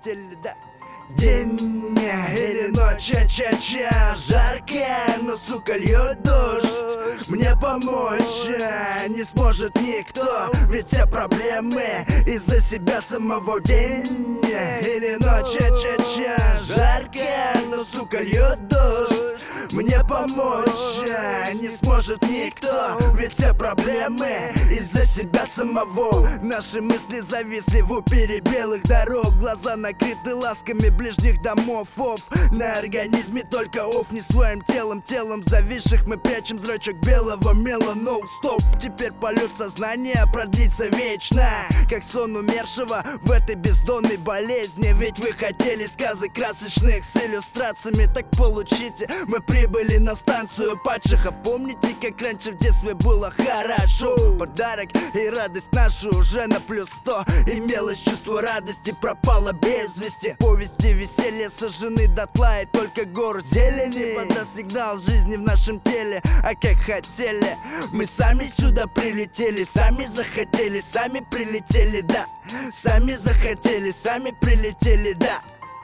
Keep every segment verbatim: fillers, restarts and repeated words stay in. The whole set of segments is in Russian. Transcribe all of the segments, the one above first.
прилетели, да. День или ночь, ча-ча-ча, жарко, но, сука, льет дождь. Мне помочь не сможет никто, ведь все проблемы из-за себя самого. День или ночь, ча-ча-ча, жарко, но, сука, льет дождь. Мне помочь не сможет никто, ведь все проблемы из-за себя самого. Наши мысли зависли в упере белых дорог, глаза накрыты ласками ближних домов. Оф, на организме только оф, не своим телом, телом зависших мы прячем зрачок белого мела. Ноу, стоп, теперь полет сознания продлится вечно, как сон умершего в этой бездонной болезни. Ведь вы хотели сказок красочных с иллюстрациями, так получите. Мы прибыли на станцию падших, а помните, как раньше в детстве было хорошо? Подарок и радость нашу уже на плюс сто. Имелось чувство радости, пропало без вести. Повести веселья сожжены дотла, и только гору зелени. Вода сигнал жизни в нашем теле, а как хотели мы сами сюда прилетели, сами захотели, сами прилетели, да. Сами захотели, сами прилетели, да.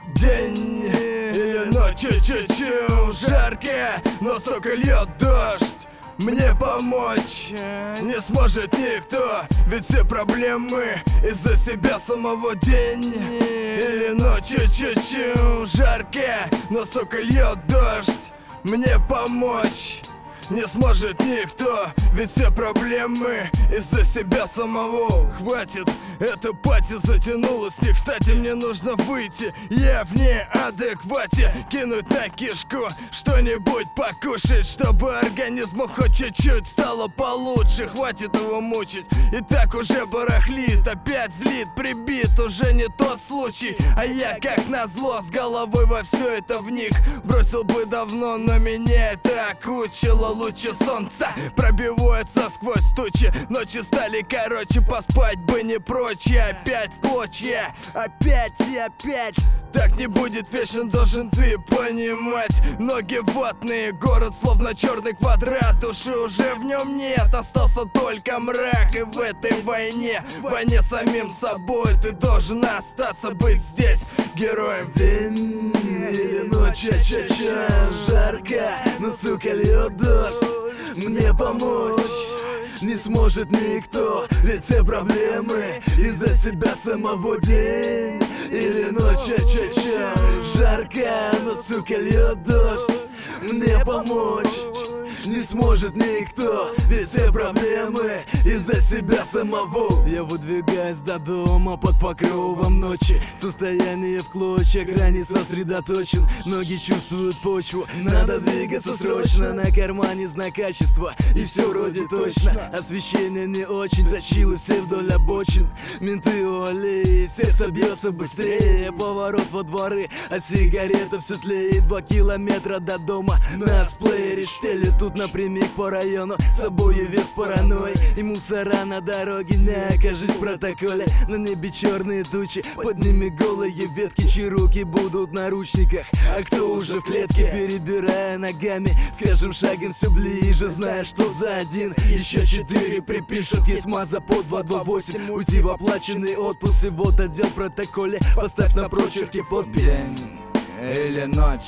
День или ночь, чу-чу, жарко, но, сука, льет дождь. Мне помочь не сможет никто, ведь все проблемы из-за себя самого. День или ночь, чу-чу, жарко, но, сука, льет дождь. Мне помочь не сможет никто, ведь все проблемы из-за себя самого. Хватит, эта пати затянулась не кстати, мне нужно выйти. Я в неадеквате, кинуть на кишку что-нибудь покушать, чтобы организму хоть чуть-чуть стало получше. Хватит его мучить, и так уже барахлит, опять злит, прибит, уже не тот случай. А я как назло с головой во все это вник. Бросил бы давно, но меня это окучило. Лучи солнца пробиваются сквозь тучи, ночи стали короче, поспать бы не прочь. Я опять в клочья, опять и опять. Так не будет вечно, должен ты понимать. Ноги ватные, город словно черный квадрат. Души уже в нем нет, остался только мрак. И в этой войне, войне самим собой, ты должен остаться, быть здесь героем. День или ночь, ча-ча-ча, жарко, но, сука, льет дождь. Мне помочь не сможет никто, ведь все проблемы из-за себя самого. День или ночь, ча-ча-ча, жарко, но, сука, льет дождь. Мне помочь не сможет никто, ведь все проблемы из-за себя самого. Я выдвигаюсь до дома под покровом ночи, состояние в клочья, грани сосредоточен. Ноги чувствуют почву, надо двигаться срочно. На кармане знак качества, и все вроде точно. Освещение не очень, точило все вдоль обочин. Менты у аллеи, сердце бьется быстрее. Поворот во дворы, а сигарета все тлеет. Два километра до дома, нас в плеере стелит. Тут напрямик по району, с собой вес паранойи. И мусора на дороге, не окажись в протоколе. На небе черные тучи, под ними голые ветки, чьи руки будут в наручниках, а кто уже в клетке. Перебирая ногами, скажем шагом все ближе, зная, что за один еще четыре припишут. Есть маза по два два восемь, уйти в оплаченный отпуск. И вот отдел в протоколе, поставь на прочерке подпись. День или ночь,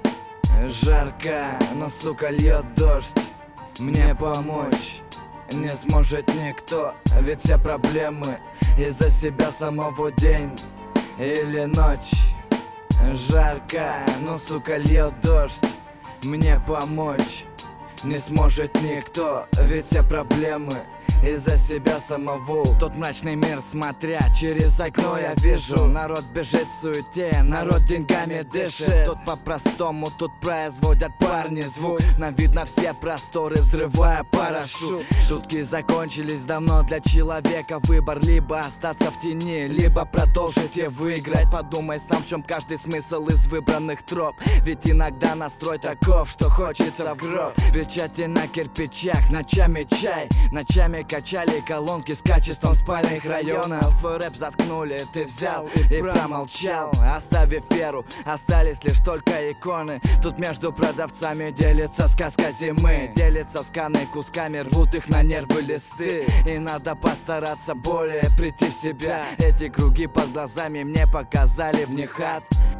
жарко, но, сука, льет дождь. Мне помочь не сможет никто, ведь все проблемы из-за себя самого. День или ночь, жарко, но, сука, льет дождь. Мне помочь не сможет никто, ведь все проблемы из-за себя самого. Тот мрачный мир, смотря через окно, я вижу народ бежит в суете, народ деньгами дышит. Тут по-простому, тут производят парни звук. Нам видно все просторы, взрывая парашют. Шутки закончились давно для человека. Выбор либо остаться в тени, либо продолжить и выиграть. Подумай сам, в чем каждый смысл из выбранных троп. Ведь иногда настрой таков, что хочется в гроб. Печати на кирпичах, ночами чай, ночами нами качали колонки с качеством спальных районов. Рэп заткнули, ты взял и промолчал, оставив веру, остались лишь только иконы. Тут между продавцами делится сказка зимы, делится сканы кусками, рвут их на нервы листы. И надо постараться более прийти в себя. Эти круги под глазами мне показали в них ад.